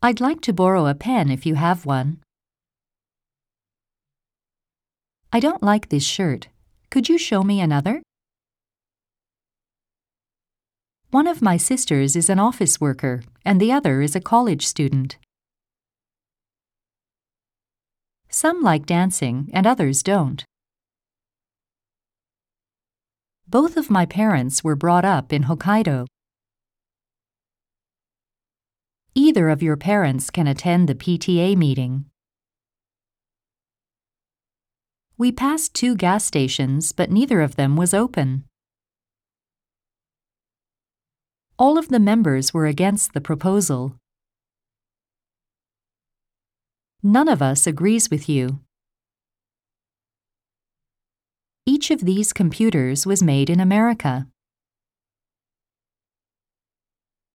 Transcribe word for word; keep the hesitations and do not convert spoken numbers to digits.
I'd like to borrow a pen if you have one. I don't like this shirt. Could you show me another? One of my sisters is an office worker, and the other is a college student. Some like dancing, and others don't. Both of my parents were brought up in Hokkaido. Either of your parents can attend the P T A meeting. We passed two gas stations, but neither of them was open. All of the members were against the proposal. None of us agrees with you. Each of these computers was made in America.